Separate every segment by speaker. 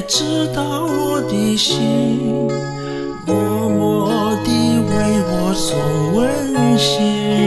Speaker 1: 知道我的心，默默地为我送温馨。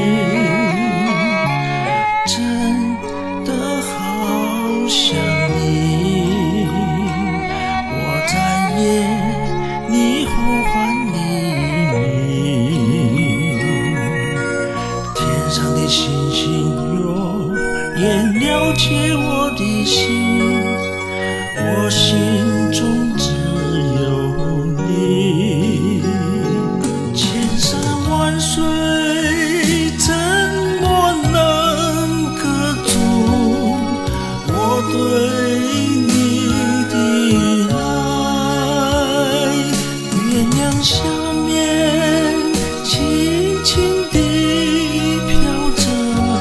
Speaker 1: 真的好想你，我在夜你呼唤黎明。天上的星星若也了解我的心，我心中只有你。千山万水怎么能隔住我对你的爱？月亮下面轻轻地飘着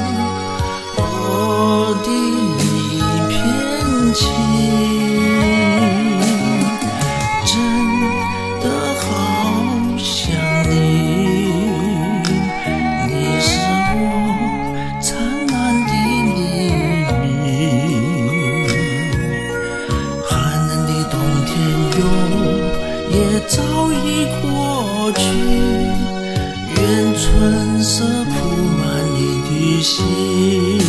Speaker 1: 我的一片情。也早已过去，愿春色铺满你的心。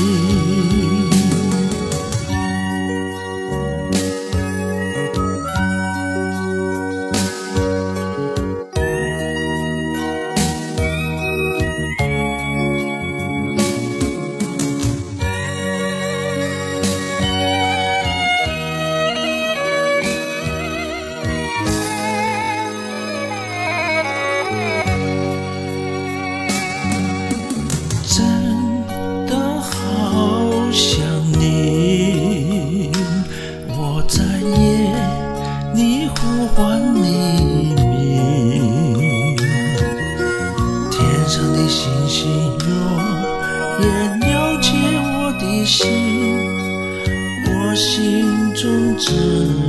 Speaker 1: 想你，我在夜你呼唤黎明。天上的星星若也了解我的心，我心中只